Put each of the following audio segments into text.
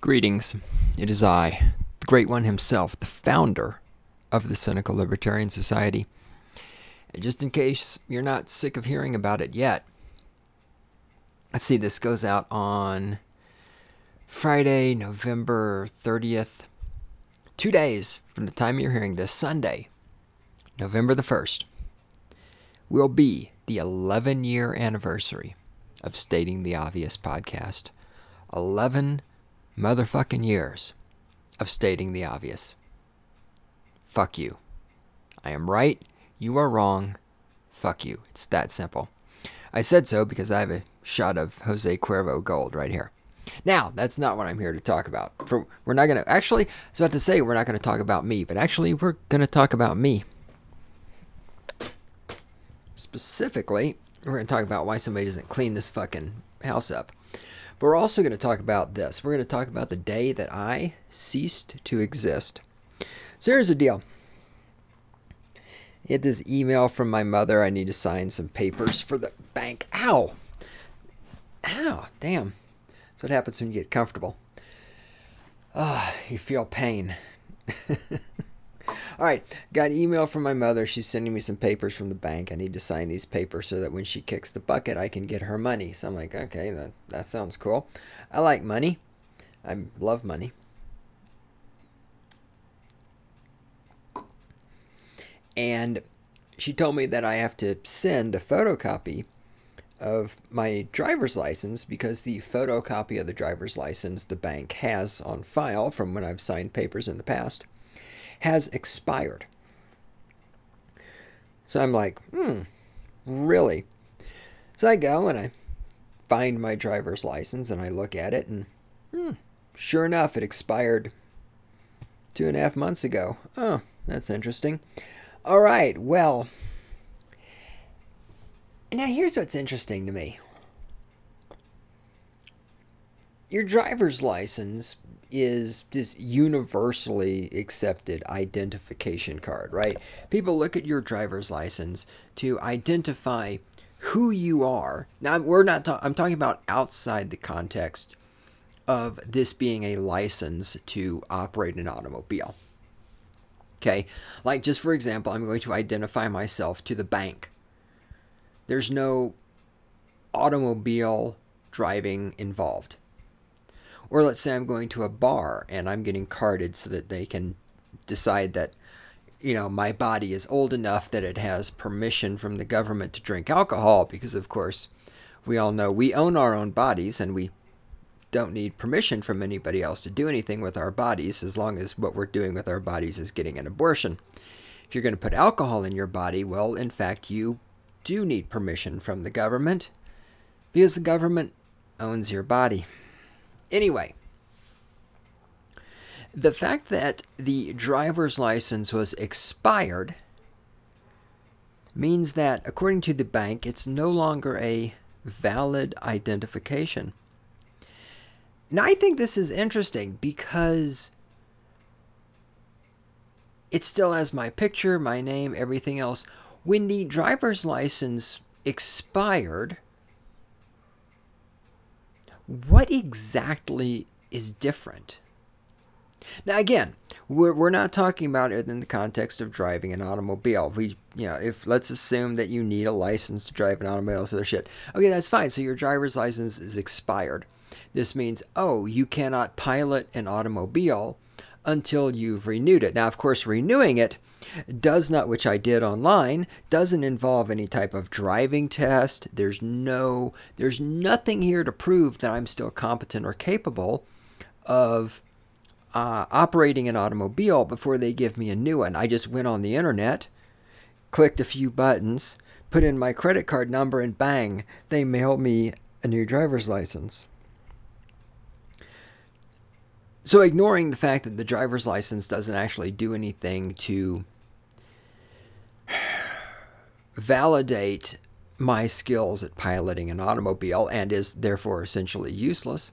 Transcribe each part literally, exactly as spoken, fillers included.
Greetings. It is I, the Great One himself, the founder of the Cynical Libertarian Society. And just in case you're not sick of hearing about it yet, let's see, this goes out on Friday, November thirtieth. Two days from the time you're hearing this, Sunday, November the first, will be the eleven-year anniversary of Stating the Obvious podcast. eleven motherfucking years of stating the obvious. Fuck you. I am right. You are wrong. Fuck you. It's that simple. I said so because I have a shot of Jose Cuervo Gold right here. Now, that's not what I'm here to talk about. For, we're not going to... Actually, I was about to say we're not going to talk about me, but actually we're going to talk about me. Specifically, we're going to talk about why somebody doesn't clean this fucking house up. But we're also going to talk about this. We're going to talk about the day that I ceased to exist. So here's the deal. I get this email from my mother. I need to sign some papers for the bank. Ow! Ow, damn. That's what happens when you get comfortable. Ah, oh, you feel pain. All right, got an email from my mother. She's sending me some papers from the bank. I need to sign these papers so that when she kicks the bucket, I can get her money. So I'm like, okay, that, that sounds cool. I like money. I love money. And she told me that I have to send a photocopy of my driver's license because the photocopy of the driver's license the bank has on file from when I've signed papers in the past has expired. So I'm like, hmm, really? So I go and I find my driver's license and I look at it and hmm, sure enough, it expired two and a half months ago. Oh, that's interesting. All right, well, now here's what's interesting to me. Your driver's license is this universally accepted identification card, right? People look at your driver's license to identify who you are. Now, we're not ta- I'm talking about outside the context of this being a license to operate an automobile. Okay? Like, just for example, I'm going to identify myself to the bank. There's no automobile driving involved. Or let's say I'm going to a bar and I'm getting carded so that they can decide that, you know, my body is old enough that it has permission from the government to drink alcohol because, of course, we all know we own our own bodies and we don't need permission from anybody else to do anything with our bodies as long as what we're doing with our bodies is getting an abortion. If you're going to put alcohol in your body, well, in fact, you do need permission from the government because the government owns your body. Anyway, the fact that the driver's license was expired means that, according to the bank, it's no longer a valid identification. Now, I think this is interesting because it still has my picture, my name, everything else. When the driver's license expired, what exactly is different? Now, again, we're we're not talking about it in the context of driving an automobile. We, you know, if let's assume that you need a license to drive an automobile, so shit. Okay, that's fine. So your driver's license is expired. This means, oh, you cannot pilot an automobile until you've renewed it. Now, of course, renewing it does not, which I did online, doesn't involve any type of driving test. There's no, there's nothing here to prove that I'm still competent or capable of uh, operating an automobile before they give me a new one. I just went on the internet, clicked a few buttons, put in my credit card number, and bang, they mailed me a new driver's license. So ignoring the fact that the driver's license doesn't actually do anything to validate my skills at piloting an automobile and is therefore essentially useless,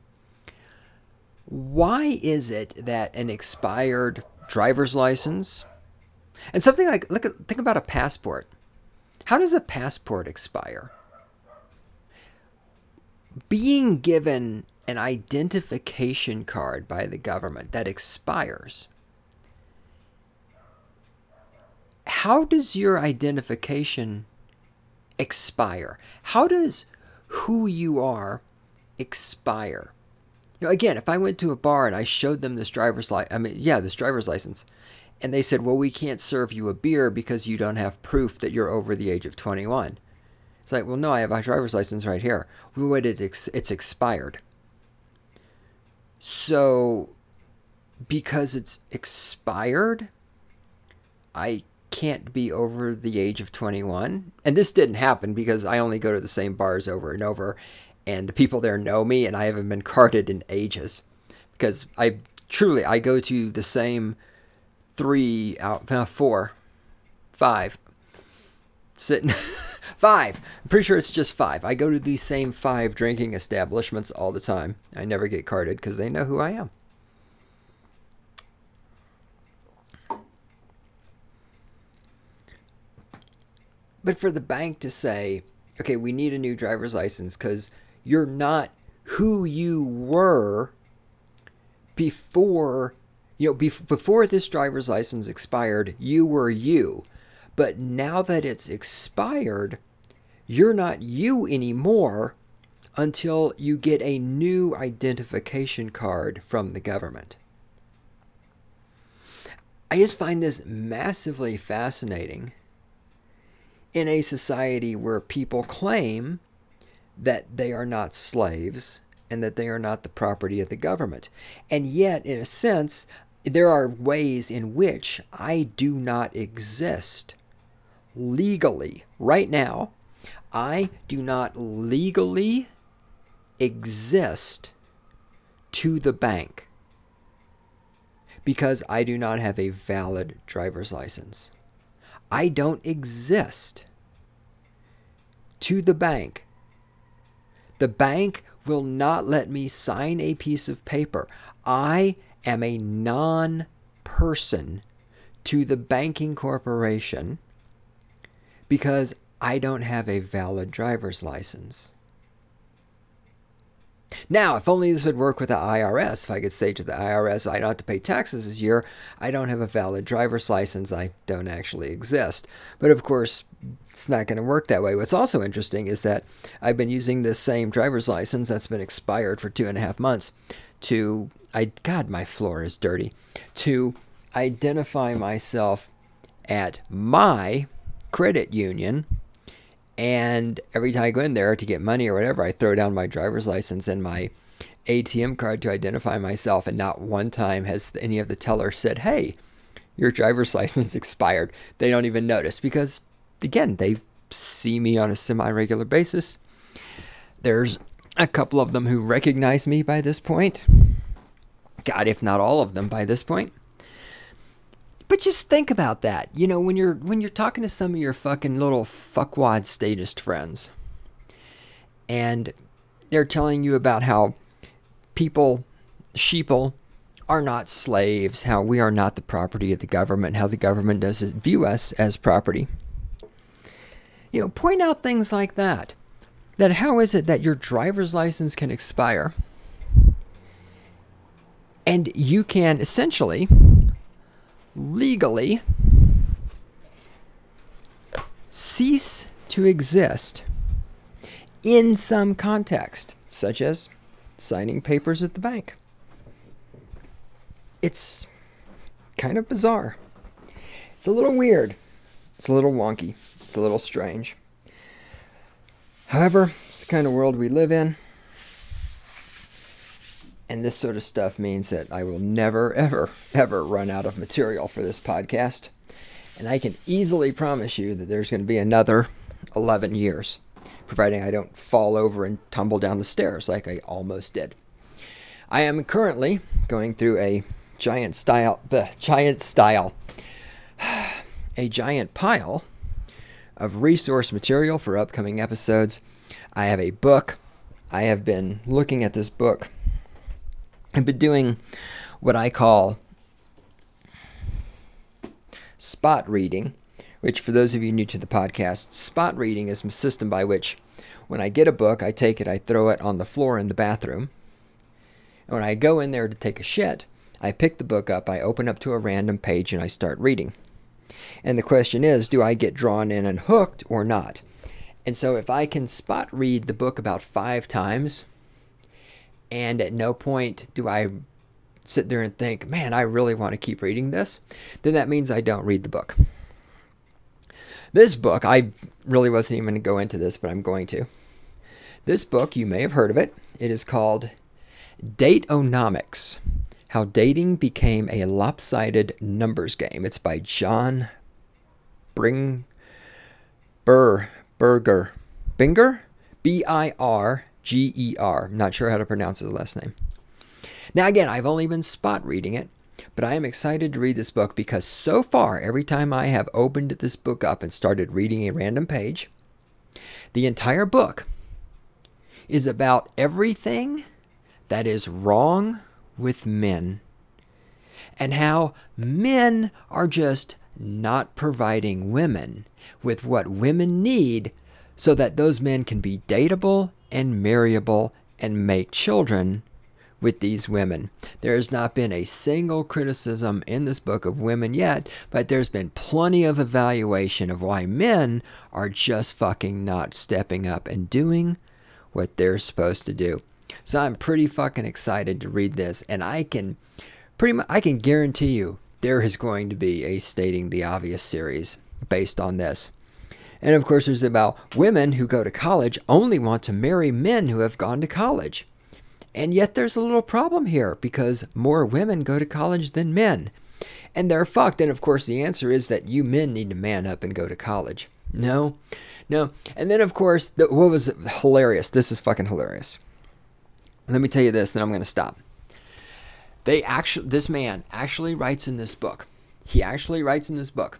why is it that an expired driver's license and something like, look at, think about a passport. How does a passport expire? Being given an identification card by the government that expires, how does your identification expire? How does who you are expire? You know, again, if I went to a bar and I showed them this driver's license, I mean, yeah, this driver's license, and they said, well, we can't serve you a beer because you don't have proof that you're over the age of twenty-one. It's like, well, no, I have a driver's license right here. We waited, it's, it's expired. So, because it's expired, I can't be over the age of twenty-one. And this didn't happen because I only go to the same bars over and over, and the people there know me, and I haven't been carded in ages. Because I truly, I go to the same three out, uh, four, five, sitting, five. I'm pretty sure it's just five. I go to these same five drinking establishments all the time. I never get carded because they know who I am. But for the bank to say, okay, we need a new driver's license because you're not who you were before, you know, bef- before this driver's license expired, you were you. But now that it's expired, you're not you anymore until you get a new identification card from the government. I just find this massively fascinating in a society where people claim that they are not slaves and that they are not the property of the government. And yet, in a sense, there are ways in which I do not exist legally. Right now, I do not legally exist to the bank because I do not have a valid driver's license. I don't exist to the bank. The bank will not let me sign a piece of paper. I am a non-person to the banking corporation because I don't have a valid driver's license. Now, if only this would work with the I R S, if I could say to the I R S, I don't have to pay taxes this year, I don't have a valid driver's license, I don't actually exist. But of course, it's not going to work that way. What's also interesting is that I've been using this same driver's license that's been expired for two and a half months to, I God, my floor is dirty, to identify myself at my credit union. And every time I go in there to get money or whatever, I throw down my driver's license and my A T M card to identify myself. And not one time has any of the tellers said, hey, your driver's license expired. They don't even notice because, again, they see me on a semi-regular basis. There's a couple of them who recognize me by this point. God, if not all of them by this point. But just think about that. You know, when you're when you're talking to some of your fucking little fuckwad statist friends, and they're telling you about how people, sheeple, are not slaves, how we are not the property of the government, how the government doesn't view us as property. You know, point out things like that. That how is it that your driver's license can expire and you can essentially legally cease to exist in some context, such as signing papers at the bank. It's kind of bizarre. It's a little weird. It's a little wonky. It's a little strange. However, it's the kind of world we live in. And this sort of stuff means that I will never, ever, ever run out of material for this podcast. And I can easily promise you that there's going to be another eleven years, providing I don't fall over and tumble down the stairs like I almost did. I am currently going through a giant style, the giant style, a giant pile of resource material for upcoming episodes. I have a book. I have been looking at this book. I've been doing what I call spot reading, which for those of you new to the podcast, spot reading is a system by which when I get a book, I take it, I throw it on the floor in the bathroom, When I go in there to take a shit, I pick the book up, I open up to a random page, and I start reading. And the question is, do I get drawn in and hooked or not? And so if I can spot read the book about five times, and at no point do I sit there and think, man, I really want to keep reading this, then that means I don't read the book. This book, I really wasn't even going to go into this, but I'm going to. This book, you may have heard of it. It is called Date-O-Nomics, How Dating Became a Lopsided Numbers Game. It's by John Bring Burr Berger. Binger? B I R G E R. I'm not sure how to pronounce his last name. Now again, I've only been spot reading it, but I am excited to read this book because so far, every time I have opened this book up and started reading a random page, the entire book is about everything that is wrong with men and how men are just not providing women with what women need so that those men can be dateable and marryable and make children with these women. There has not been a single criticism in this book of women yet, but there's been plenty of evaluation of why men are just fucking not stepping up and doing what they're supposed to do. So I'm pretty fucking excited to read this, and I can pretty much I can guarantee you there is going to be a Stating the Obvious series based on this. And of course, there's about women who go to college only want to marry men who have gone to college. And yet there's a little problem here because more women go to college than men. And they're fucked. And of course, the answer is that you men need to man up and go to college. No, no. And then, of course, the, what was hilarious? This is fucking hilarious. Let me tell you this, then I'm going to stop. They actually, this man actually writes in this book, he actually writes in this book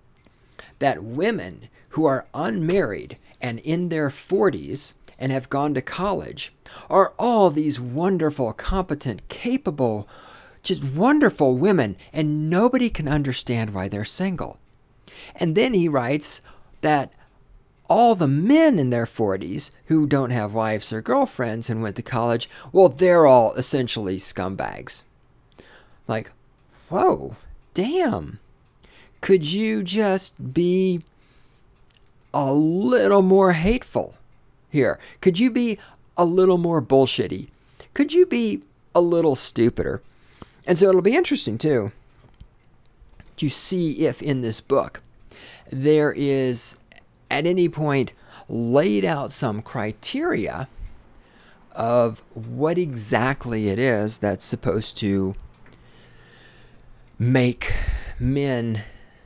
that women who are unmarried and in their forties and have gone to college are all these wonderful, competent, capable, just wonderful women, and nobody can understand why they're single. And then he writes that all the men in their forties who don't have wives or girlfriends and went to college, well, they're all essentially scumbags. Like, whoa, damn. Could you just be a little more hateful here? Could you be a little more bullshitty? Could you be a little stupider? And so it'll be interesting, too, to see if in this book there is at any point laid out some criteria of what exactly it is that's supposed to make men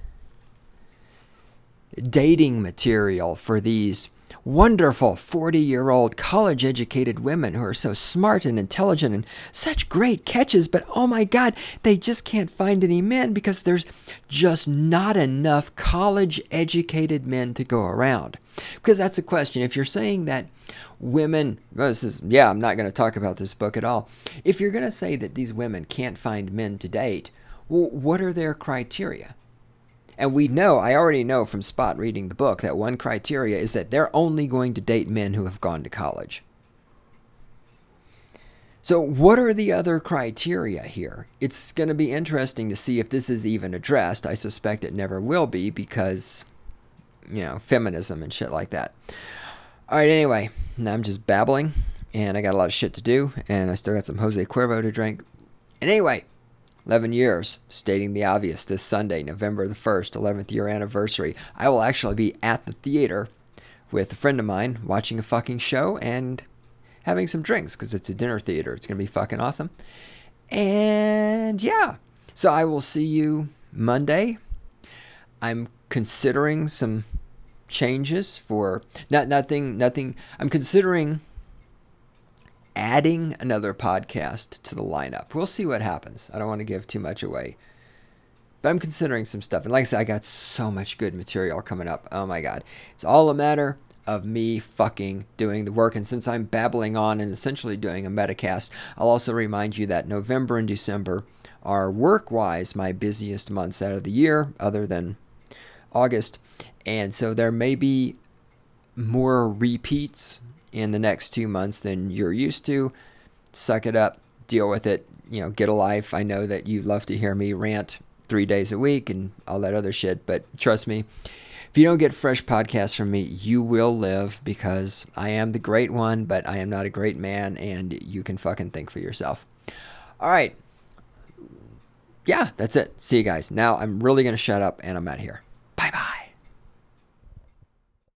dating material for these wonderful forty-year-old college-educated women who are so smart and intelligent and such great catches, but oh my God, they just can't find any men because there's just not enough college-educated men to go around. Because that's a question. If you're saying that women, well, this is, yeah, I'm not going to talk about this book at all. If you're going to say that these women can't find men to date, well, what are their criteria? And we know, I already know from spot reading the book, that one criteria is that they're only going to date men who have gone to college. So what are the other criteria here? It's going to be interesting to see if this is even addressed. I suspect it never will be because, you know, feminism and shit like that. All right, anyway, now I'm just babbling, and I got a lot of shit to do, and I still got some Jose Cuervo to drink. And anyway, eleven years, Stating the Obvious, this Sunday, November the first, eleventh year anniversary. I will actually be at the theater with a friend of mine watching a fucking show and having some drinks because it's a dinner theater. It's going to be fucking awesome. And yeah, so I will see you Monday. I'm considering some changes for, not nothing, nothing, I'm considering adding another podcast to the lineup. We'll see what happens. I don't want to give too much away. But I'm considering some stuff. And like I said, I got so much good material coming up. Oh my God. It's all a matter of me fucking doing the work. And since I'm babbling on and essentially doing a metacast, I'll also remind you that November and December are work-wise my busiest months out of the year, other than August. And so there may be more repeats in the next two months than you're used to. Suck it up. deal with it. You know, get a life. I know that you love to hear me rant three days a week and all that other shit, but trust me, if you don't get fresh podcasts from me, you will live, because I am the great one, but I am not a great man, and you can fucking think for yourself. All right. Yeah, that's it. See you guys. Now I'm really going to shut up, and I'm out of here.